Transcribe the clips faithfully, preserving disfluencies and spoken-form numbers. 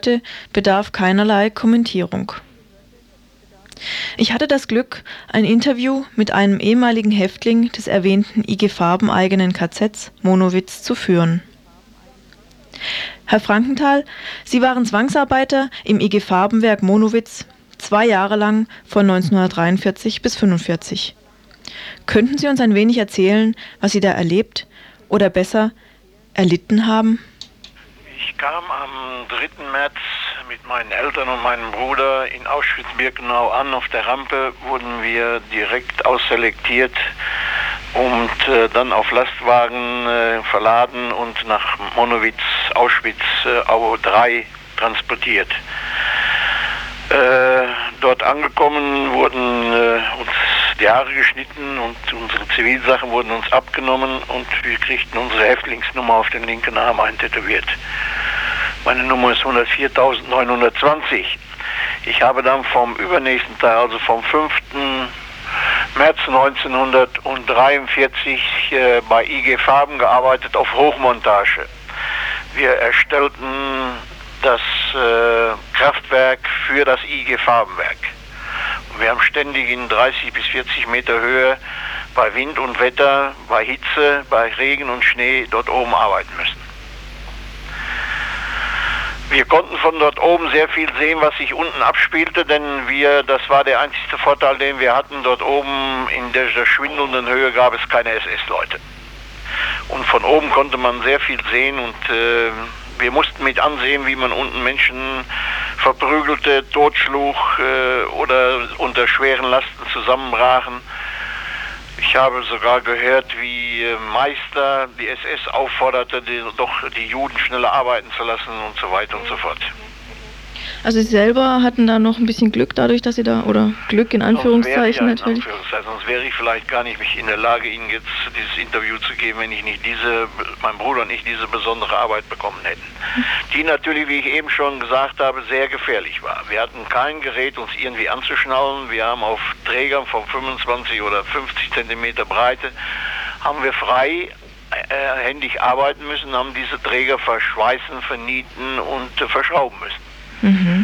bedarf keinerlei Kommentierung. Ich hatte das Glück, ein Interview mit einem ehemaligen Häftling des erwähnten I G Farben-eigenen K Zs Monowitz zu führen. Herr Frankenthal, Sie waren Zwangsarbeiter im I G Farbenwerk Monowitz zwei Jahre lang von neunzehnhundertdreiundvierzig bis fünfundvierzig. Könnten Sie uns ein wenig erzählen, was Sie da erlebt oder besser erlitten haben? Ich kam am dritten März mit meinen Eltern und meinem Bruder in Auschwitz-Birkenau an. Auf der Rampe wurden wir direkt ausselektiert und äh, dann auf Lastwagen äh, verladen und nach Monowitz, Auschwitz äh, Au drei transportiert. Äh, dort angekommen wurden äh, uns die Haare geschnitten und unsere Zivilsachen wurden uns abgenommen und wir kriegten unsere Häftlingsnummer auf den linken Arm eintätowiert. Meine Nummer ist hundertviertausendneunhundertzwanzig. Ich habe dann vom übernächsten Tag, also vom fünften März neunzehnhundertdreiundvierzig äh, bei I G Farben gearbeitet auf Hochmontage. Wir erstellten das äh, Kraftwerk für das I G Farbenwerk. Und wir haben ständig in dreißig bis vierzig Meter Höhe bei Wind und Wetter, bei Hitze, bei Regen und Schnee dort oben arbeiten müssen. Wir konnten von dort oben sehr viel sehen, was sich unten abspielte, denn wir, das war der einzige Vorteil, den wir hatten. Dort oben in der schwindelnden Höhe gab es keine S S-Leute. Und von oben konnte man sehr viel sehen und äh, wir mussten mit ansehen, wie man unten Menschen verprügelte, totschlug äh, oder unter schweren Lasten zusammenbrachen. Ich habe sogar gehört, wie Meister die S S aufforderte, die, doch die Juden schneller arbeiten zu lassen und so weiter und so fort. Also Sie selber hatten da noch ein bisschen Glück dadurch, dass Sie da, oder Glück in Anführungszeichen sonst natürlich? In Anführungszeichen, sonst wäre ich vielleicht gar nicht in der Lage, Ihnen jetzt dieses Interview zu geben, wenn ich nicht diese, mein Bruder und ich diese besondere Arbeit bekommen hätten. Die natürlich, wie ich eben schon gesagt habe, sehr gefährlich war. Wir hatten kein Gerät, uns irgendwie anzuschnallen. Wir haben auf Trägern von fünfundzwanzig oder fünfzig Zentimeter Breite, haben wir frei äh, händig arbeiten müssen, haben diese Träger verschweißen, vernieten und äh, verschrauben müssen. Mhm.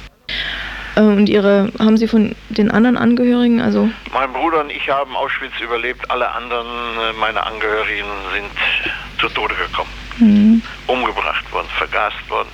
Und Ihre, haben Sie von den anderen Angehörigen, also? Mein Bruder und ich haben Auschwitz überlebt, alle anderen, meine Angehörigen, sind zu Tode gekommen. Mhm. Umgebracht worden, vergast worden.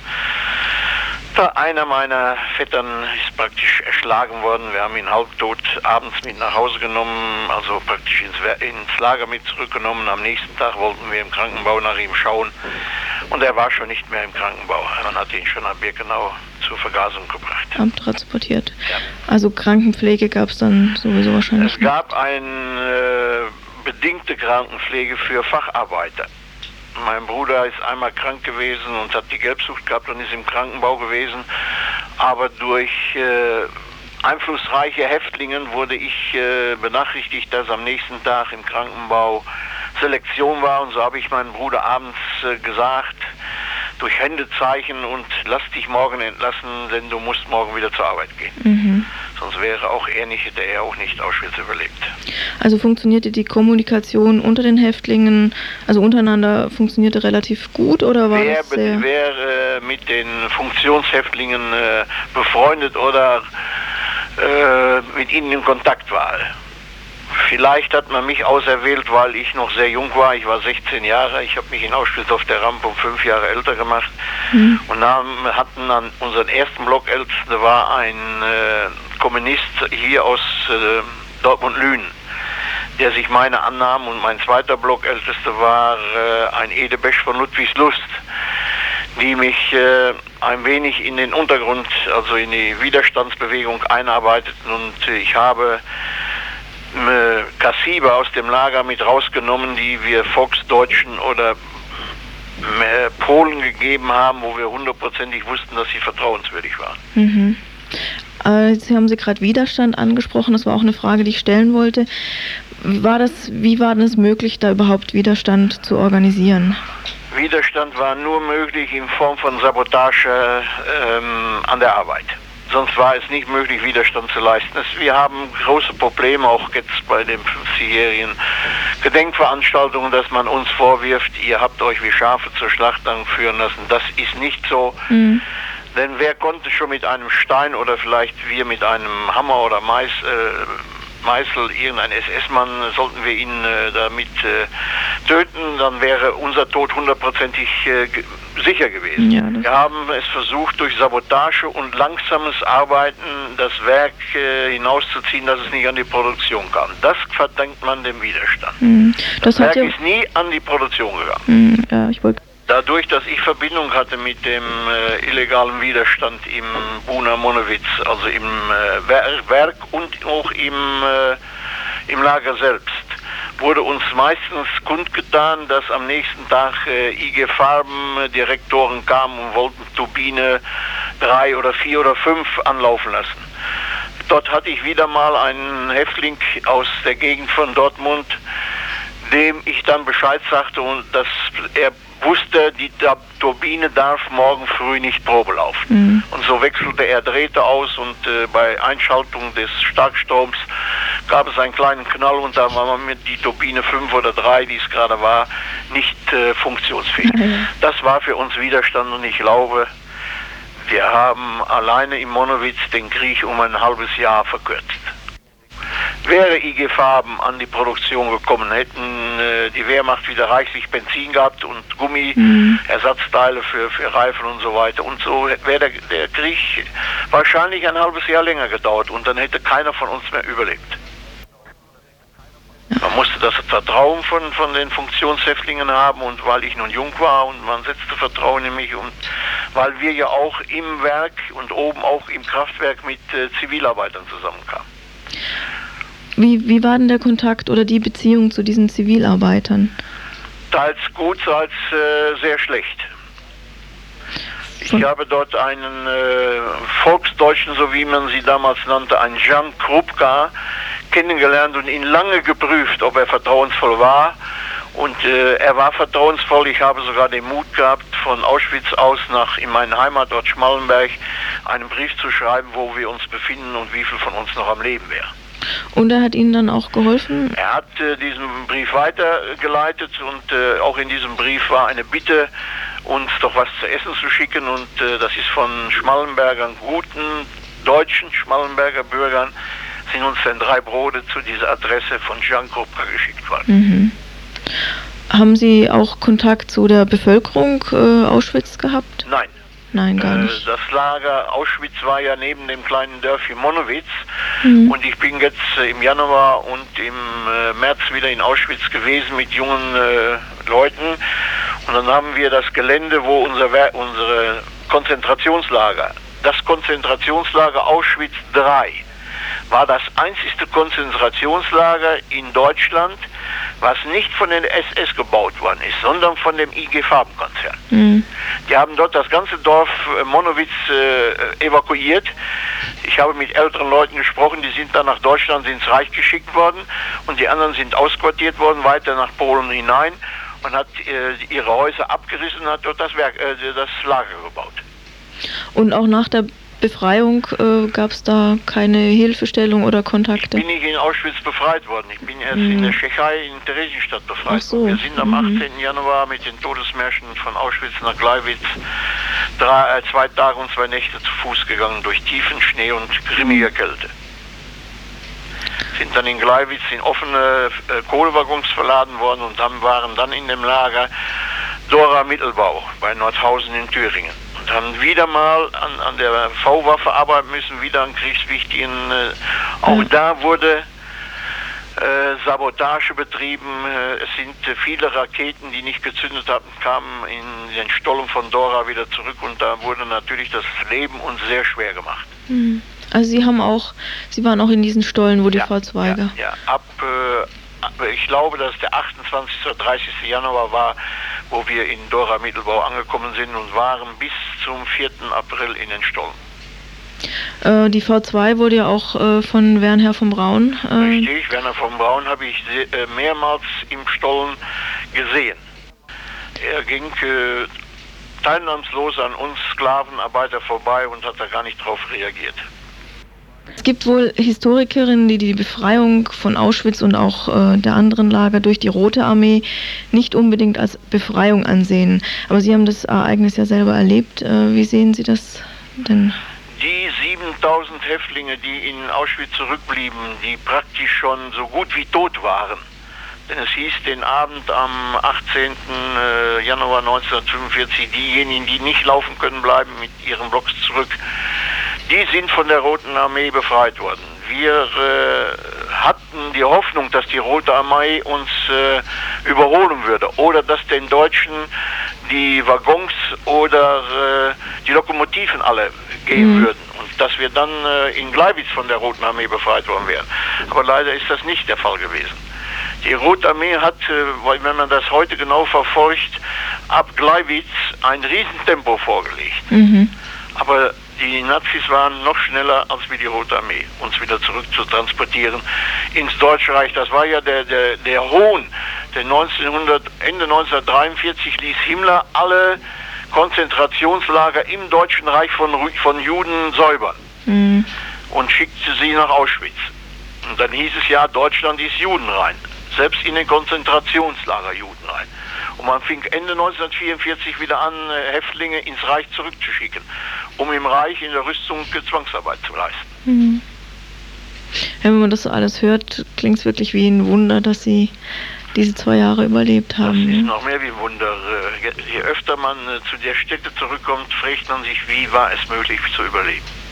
Da einer meiner Vettern ist praktisch erschlagen worden, wir haben ihn halbtot abends mit nach Hause genommen, also praktisch ins, ins Lager mit zurückgenommen. Am nächsten Tag wollten wir im Krankenbau nach ihm schauen. Und er war schon nicht mehr im Krankenbau. Man hat ihn schon nach Birkenau zur Vergasung gebracht. Abtransportiert. Ja. Also Krankenpflege gab es dann sowieso wahrscheinlich Es gab eine äh, bedingte Krankenpflege für Facharbeiter. Mein Bruder ist einmal krank gewesen und hat die Gelbsucht gehabt und ist im Krankenbau gewesen. Aber durch äh, einflussreiche Häftlinge wurde ich äh, benachrichtigt, dass am nächsten Tag im Krankenbau Selektion war, und so habe ich meinen Bruder abends äh, gesagt, durch Händezeichen, und lass dich morgen entlassen, denn du musst morgen wieder zur Arbeit gehen. Mhm. Sonst wäre auch er nicht, hätte er auch nicht Auschwitz überlebt. Also funktionierte die Kommunikation unter den Häftlingen, also untereinander, funktionierte relativ gut, oder war wer, das sehr... Wer äh, mit den Funktionshäftlingen äh, befreundet oder äh, mit ihnen in Kontakt war. Vielleicht hat man mich auserwählt, weil ich noch sehr jung war. Ich war sechzehn Jahre. Ich habe mich in Auschwitz auf der Rampe um fünf Jahre älter gemacht. Mhm. Und dann hatten an unseren ersten Blockältesten war ein äh, Kommunist hier aus äh, Dortmund-Lünen, der sich meine annahm. Und mein zweiter Blockältester war äh, ein Ede Besch von Ludwigslust, die mich äh, ein wenig in den Untergrund, also in die Widerstandsbewegung einarbeiteten. Und äh, ich habe Kassiber aus dem Lager mit rausgenommen, die wir Volksdeutschen oder äh, Polen gegeben haben, wo wir hundertprozentig wussten, dass sie vertrauenswürdig waren. Mhm. Äh, jetzt haben Sie gerade Widerstand angesprochen, das war auch eine Frage, die ich stellen wollte. War das, wie war es möglich, da überhaupt Widerstand zu organisieren? Widerstand war nur möglich in Form von Sabotage ähm, an der Arbeit. Sonst war es nicht möglich, Widerstand zu leisten. Wir haben große Probleme, auch jetzt bei den fünfzigjährigen Gedenkveranstaltungen, dass man uns vorwirft, ihr habt euch wie Schafe zur Schlacht anführen lassen. Das ist nicht so. Mhm. Denn wer konnte schon mit einem Stein oder vielleicht wir mit einem Hammer oder Mais, äh, Meißel, irgendein S S-Mann, sollten wir ihn äh, damit äh, töten, dann wäre unser Tod hundertprozentig äh, ge sicher gewesen. Ja, wir haben es versucht, durch Sabotage und langsames Arbeiten das Werk äh, hinauszuziehen, dass es nicht an die Produktion kam. Das verdankt man dem Widerstand. Mhm. Das, das Werk ja ist nie an die Produktion gegangen. Mhm. Ja, ich wollte Dadurch, dass ich Verbindung hatte mit dem äh, illegalen Widerstand im Buna Monowitz, also im äh, Werk und auch im, äh, im Lager selbst, wurde uns meistens kundgetan, dass am nächsten Tag äh, I G Farben Direktoren kamen und wollten Turbine drei oder vier oder fünf anlaufen lassen. Dort hatte ich wieder mal einen Häftling aus der Gegend von Dortmund, dem ich dann Bescheid sagte und dass er wusste, die Turbine darf morgen früh nicht Probe laufen. Mhm. Und so wechselte er Drähte aus und äh, bei Einschaltung des Starkstroms gab es einen kleinen Knall und da war man mit die Turbine fünf oder drei, die es gerade war, nicht äh, funktionsfähig. Mhm. Das war für uns Widerstand und ich glaube, wir haben alleine in Monowitz den Krieg um ein halbes Jahr verkürzt. Wäre I G Farben an die Produktion gekommen, hätten äh, die Wehrmacht wieder reichlich Benzin gehabt und Gummi, mhm. Ersatzteile für, für Reifen und so weiter. Und so wäre der, der Krieg wahrscheinlich ein halbes Jahr länger gedauert und dann hätte keiner von uns mehr überlebt. Man musste das Vertrauen von, von den Funktionshäftlingen haben und weil ich nun jung war und man setzte Vertrauen in mich und weil wir ja auch im Werk und oben auch im Kraftwerk mit äh, Zivilarbeitern zusammenkamen. Wie, wie war denn der Kontakt oder die Beziehung zu diesen Zivilarbeitern? Teils gut, teils äh, sehr schlecht. Ich Von habe dort einen äh, Volksdeutschen, so wie man sie damals nannte, einen Jan Krupka, kennengelernt und ihn lange geprüft, ob er vertrauensvoll war. Und äh, er war vertrauensvoll. Ich habe sogar den Mut gehabt, von Auschwitz aus nach in meinen Heimatort Schmallenberg einen Brief zu schreiben, wo wir uns befinden und wie viel von uns noch am Leben wäre. Und er hat Ihnen dann auch geholfen? Er hat äh, diesen Brief weitergeleitet und äh, auch in diesem Brief war eine Bitte, uns doch was zu essen zu schicken und äh, das ist von Schmallenbergern, guten deutschen Schmallenberger Bürgern, sind uns dann drei Brote zu dieser Adresse von Jan Krupka geschickt worden. Mhm. Haben Sie auch Kontakt zu der Bevölkerung äh, Auschwitz gehabt? Nein. Nein, gar nicht. Das Lager Auschwitz war ja neben dem kleinen Dörfchen Monowitz mhm. und ich bin jetzt äh, im Januar und im äh, März wieder in Auschwitz gewesen mit jungen äh, Leuten und dann haben wir das Gelände, wo unser unsere Konzentrationslager, das Konzentrationslager Auschwitz drei, war das einzigste Konzentrationslager in Deutschland, was nicht von den S S gebaut worden ist, sondern von dem I G Farben-Konzern. Mhm. Die haben dort das ganze Dorf äh, Monowitz äh, evakuiert. Ich habe mit älteren Leuten gesprochen, die sind dann nach Deutschland ins Reich geschickt worden und die anderen sind ausquartiert worden, weiter nach Polen hinein und hat äh, ihre Häuser abgerissen und hat dort das, Werk, äh, das Lager gebaut. Und auch nach der Befreiung äh, gab es da keine Hilfestellung oder Kontakte? Ich bin nicht in Auschwitz befreit worden. Ich bin erst mhm. in der Tschechei in Theresienstadt befreit. Ach so. worden. Wir sind am mhm. achtzehnten Januar mit den Todesmärschen von Auschwitz nach Gleiwitz drei, äh, zwei Tage und zwei Nächte zu Fuß gegangen durch tiefen Schnee und grimmiger Kälte. Sind dann in Gleiwitz in offene äh, Kohlewaggons verladen worden und dann waren dann in dem Lager Dora Mittelbau bei Nordhausen in Thüringen. Und haben wieder mal an, an der V-Waffe arbeiten müssen, wieder an kriegswichtigen, äh, auch da wurde äh, Sabotage betrieben. Äh, es sind äh, viele Raketen, die nicht gezündet hatten, kamen in den Stollen von Dora wieder zurück und da wurde natürlich das Leben uns sehr schwer gemacht. Mhm. Also Sie haben auch, Sie waren auch in diesen Stollen, wo die ja, V zwei ja, ja, ab, äh, ich glaube, dass der achtundzwanzigste oder dreißigste Januar war, wo wir in Dora Mittelbau angekommen sind und waren bis zum vierten April in den Stollen. Äh, die V zwei wurde ja auch äh, von Wernher von Braun. Äh Richtig, Wernher von Braun habe ich äh, mehrmals im Stollen gesehen. Er ging äh, teilnahmslos an uns Sklavenarbeiter vorbei und hat da gar nicht drauf reagiert. Es gibt wohl Historikerinnen, die die Befreiung von Auschwitz und auch äh, der anderen Lager durch die Rote Armee nicht unbedingt als Befreiung ansehen. Aber Sie haben das Ereignis ja selber erlebt. Äh, wie sehen Sie das? Denn die siebentausend Häftlinge, die in Auschwitz zurückblieben, die praktisch schon so gut wie tot waren. Denn es hieß den Abend am achtzehnten Januar neunzehnhundertfünfundvierzig, diejenigen, die nicht laufen können, bleiben mit ihren Blocks zurück. Die sind von der Roten Armee befreit worden. Wir äh, hatten die Hoffnung, dass die Rote Armee uns äh, überholen würde oder dass den Deutschen die Waggons oder äh, die Lokomotiven alle geben mhm. würden und dass wir dann äh, in Gleiwitz von der Roten Armee befreit worden wären. Aber leider ist das nicht der Fall gewesen. Die Rote Armee hat, äh, wenn man das heute genau verfolgt, ab Gleiwitz ein Riesentempo vorgelegt. Mhm. Aber die Nazis waren noch schneller als wie die Rote Armee, uns wieder zurück zu transportieren ins Deutsche Reich. Das war ja der, der, der Hohn. Der neunzehnhundert, Ende neunzehnhundertdreiundvierzig ließ Himmler alle Konzentrationslager im Deutschen Reich von, von Juden säubern mhm. und schickte sie nach Auschwitz. Und dann hieß es ja, Deutschland ist judenrein. Selbst in den Konzentrationslager judenrein. Und man fing Ende neunzehnhundertvierundvierzig wieder an, Häftlinge ins Reich zurückzuschicken, um im Reich in der Rüstung Zwangsarbeit zu leisten. Mhm. Ja, wenn man das so alles hört, klingt es wirklich wie ein Wunder, dass Sie diese zwei Jahre überlebt haben. Das ist noch mehr wie ein Wunder. Je öfter man zu der Stätte zurückkommt, fragt man sich, wie war es möglich zu überleben.